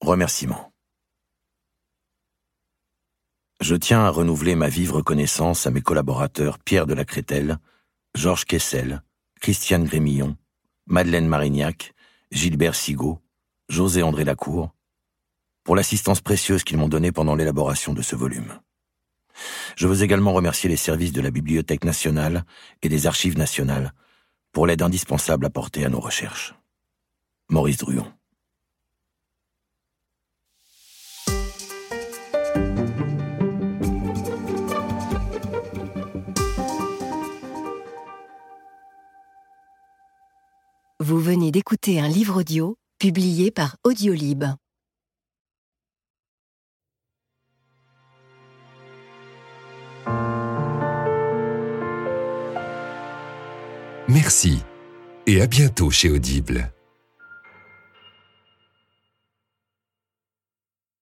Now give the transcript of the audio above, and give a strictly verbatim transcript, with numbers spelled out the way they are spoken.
Remerciements. Je tiens à renouveler ma vive reconnaissance à mes collaborateurs Pierre de la Crételle, Georges Kessel, Christiane Grémillon, Madeleine Marignac, Gilbert Sigaud, José-André Lacour, pour l'assistance précieuse qu'ils m'ont donnée pendant l'élaboration de ce volume. Je veux également remercier les services de la Bibliothèque nationale et des Archives nationales pour l'aide indispensable apportée à nos recherches. Maurice Druon. Vous venez d'écouter un livre audio publié par Audiolib. Merci et à bientôt chez Audible.